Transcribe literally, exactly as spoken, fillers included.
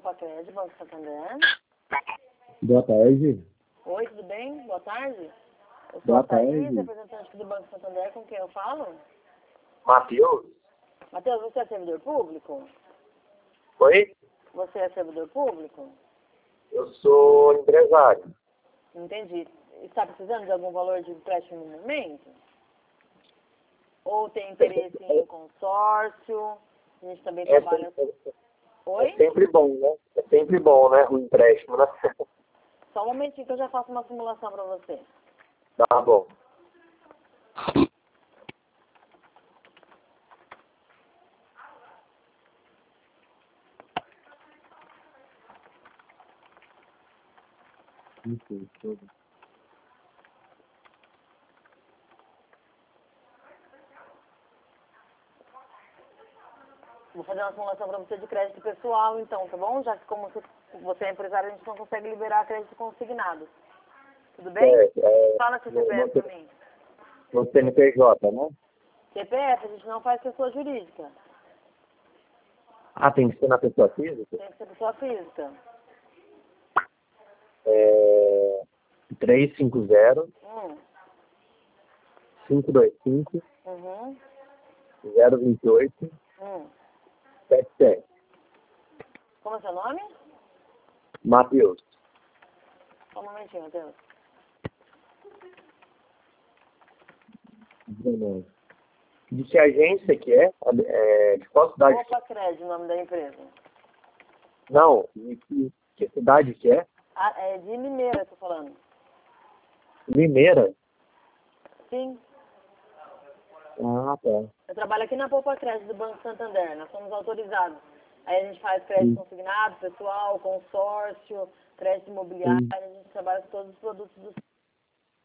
Poupa Crédito, Banco Santander. Boa tarde. Oi, tudo bem? Boa tarde. Eu sou Boa a Thaís, tarde. representante aqui do Banco Santander, com quem eu falo? Matheus? Matheus, você é servidor público? Oi? Você é servidor público? Eu sou empresário. Entendi. Está precisando de algum valor de empréstimo no momento? Ou tem interesse em consórcio? A gente também É trabalha... sempre, Oi? é sempre bom, né? É sempre bom, né? O empréstimo, né? Só um momentinho que eu já faço uma simulação para você. Tá bom. Isso, tudo. Vou fazer uma simulação para você de crédito pessoal, então, tá bom? Já que como você é empresário, a gente não consegue liberar crédito consignado. Tudo bem? É, é, Fala seu no, C P F no, para mim. no C N P J, né? C P F, a gente não faz pessoa jurídica. Ah, tem que ser na pessoa física? Tem que ser pessoa física. É, três cinco zero, Hum. cinco dois cinco, Uhum. zero dois oito, Hum. sete sete. Como é seu nome? Matheus. Só um momentinho, Matheus. De que agência que é? É, de qual cidade? Poupa Crédito, o nome da empresa. Não, de que, que cidade que é? Ah, é de Limeira, tô falando. Limeira? Sim. Ah, tá. Eu trabalho aqui na Poupa Crédito do Banco Santander. Nós somos autorizados. Aí a gente faz crédito Sim. consignado, pessoal, consórcio, crédito imobiliário. Sim. A gente trabalha com todos os produtos do